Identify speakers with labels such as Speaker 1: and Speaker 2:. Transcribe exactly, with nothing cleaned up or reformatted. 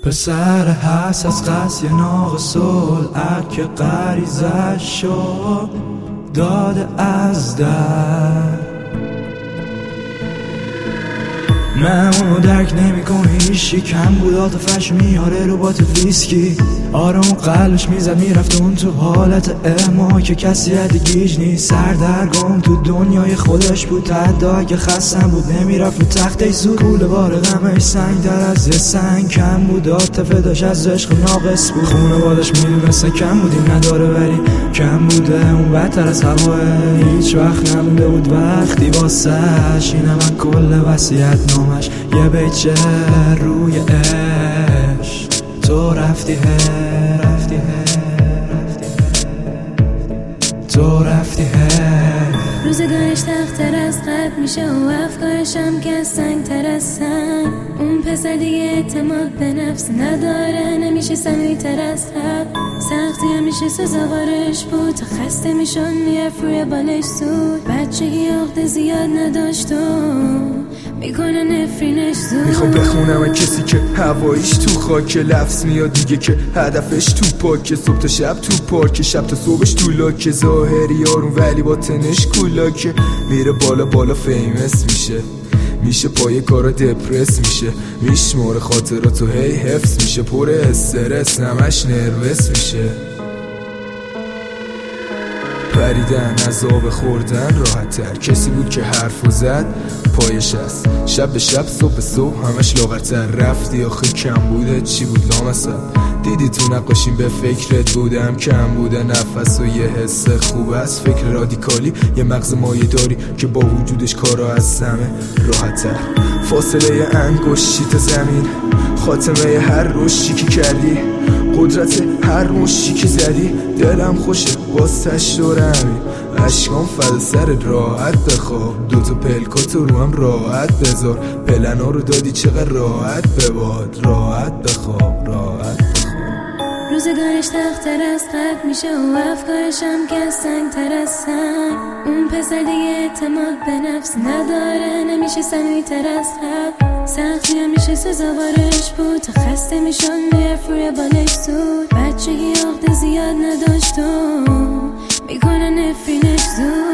Speaker 1: پسر هست از قصی ناقص العقل که غریزش شد داده از در. من درک نمی کنه هیچی، کم بود آتفش میاره رو بات ویسکی. آرام و قلبش میزد میرفت اون تو حالت اما که کسی گیج نیست. سردرگم تو دنیای خودش بود، حتی اگه خستم بود نمیرفت رو تخته زود. کوله بار غمش سنگ در از یه سنگ کم بود، عاطفه داشت از عشق ناقص بود. خونه بادش میدونسته کم بودی نداره ولی کم بوده اون بدتر از هواه. هیچ وقت نمونده بود وقتی واسش اینه من کل وصیت نامش یه بیچه روی عشق. تو رفتی هر رفتی تو رفتی هر
Speaker 2: روزگارش تختر از قد میشه و افکارشم که سنگ تر از سنگ. اون پسر دیگه اعتماد به نفس نداره، نمیشه سمی تر از حق. سختی همیشه سزاوارش بود، تا خسته میشون میرفت روی بالش زود. بچگی عقده زیاد نداشت و میکنه نفرینش زود.
Speaker 3: میخوام بخونم کسی که هوایش تو خاک، لفظ میاد دیگه که هدفش تو پاکه. صبح تا شب تو پارک، شب تا صبحش تو لاکه. ظاهری یارون ولی باطنش کولاکه. میره بالا بالا فیمس میشه، میشه پای کارا دپرس میشه. میشماره خاطراتو هی حفظ میشه، پر استرس نمش نروس میشه. پریدن از آب خوردن راحت تر، کسی بود که حرفو زد پایش است. شب به شب صبح به صبح همش لاغرتر. رفتی آخه کم بوده چی بود لامصب. دیدی تو نقاشیم به فکرت بودم کم بوده نفس و یه حس خوب است. فکر رادیکالی یه مغز مایه داری که با وجودش کارا از همه راحت تر. فاصله انگشتی تا زمین، خاتمه هر رشدی که کردی، قدرت هر مشتی که زدی. دلم خوشه باز تش دورمی، عشقام فدا سر راحت بخواب. دوتا پلکاتو رو هم راحت بذار، پلنا رو دادی چقدر راحت بباد. راحت بخواب راحت بخواب.
Speaker 2: روزگارش تختر از قد میشه و افکارشم که سنگ تر از سنگ. اون پسر دیگه اعتماد به نفس نداره، نمیشه سمی تر از حق. سختی همیشه سزاوارش بود، تا خسته میشون میرفت روی بالش زود. بچگی عقده زیاد نداشت و میکنه نفرینش زود.